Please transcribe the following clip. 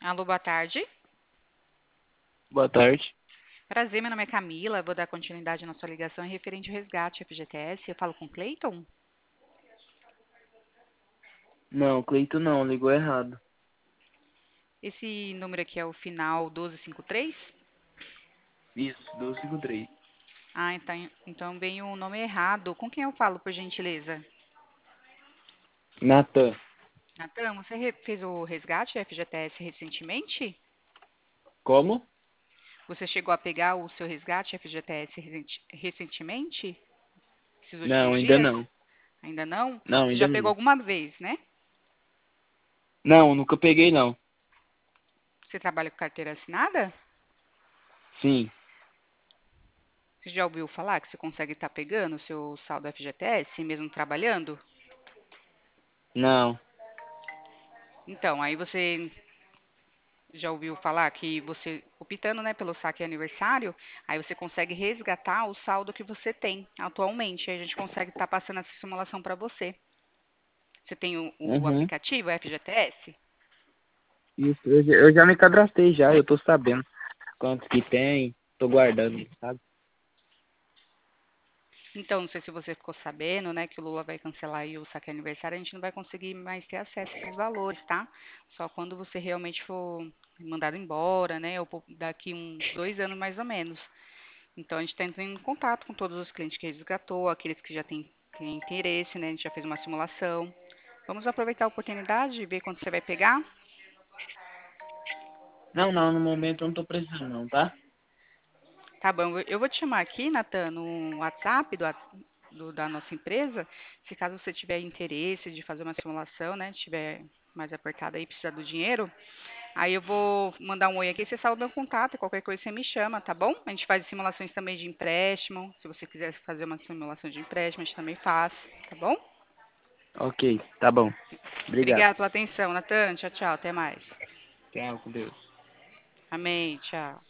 Alô, boa tarde. Boa tarde. Prazer, meu nome é Camila. Vou dar continuidade na sua ligação referente ao resgate FGTS. Eu falo com o Cleiton? Não, Cleito não, ligou errado. Esse número aqui é o final 1253? Isso, 253. Ah, então veio o nome errado. Com quem eu falo, por gentileza? Natan. Natan, você fez o resgate FGTS recentemente? Como? Você chegou a pegar o seu resgate FGTS recentemente? Esses Não, últimos ainda dias? não. Ainda não? Não, Você ainda já pegou não. alguma vez, né? Não, nunca peguei não. Você trabalha com carteira assinada? Sim. Você já ouviu falar que você consegue estar pegando o seu saldo FGTS mesmo trabalhando? Não. Então, aí você já ouviu falar que você, optando, né, pelo saque aniversário, aí você consegue resgatar o saldo que você tem atualmente. Aí a gente consegue estar passando essa simulação para você. Você tem o Uhum. aplicativo FGTS? Isso, eu já me cadastrei já, eu tô sabendo quantos que tem, tô guardando, sabe? Então, não sei se você ficou sabendo, né, que o Lula vai cancelar aí o saque aniversário, a gente não vai conseguir mais ter acesso a esses valores, tá? Só quando você realmente for mandado embora, né, ou daqui uns 2 anos mais ou menos. Então, a gente está entrando em contato com todos os clientes que resgatou, aqueles que já têm interesse, né, a gente já fez uma simulação. Vamos aproveitar a oportunidade e ver quando você vai pegar? Não, não, no momento eu não tô precisando não, tá? Tá bom, eu vou te chamar aqui, Natan, no WhatsApp da nossa empresa, se caso você tiver interesse de fazer uma simulação, né, tiver mais apertado aí, precisar do dinheiro, aí eu vou mandar um oi aqui, você sabe o meu contato, qualquer coisa você me chama, tá bom? A gente faz simulações também de empréstimo, se você quiser fazer uma simulação de empréstimo, a gente também faz, tá bom? Ok, tá bom. Obrigado. Obrigada pela atenção, Natan, tchau, tchau, até mais. Tchau, com Deus. Amém, tchau.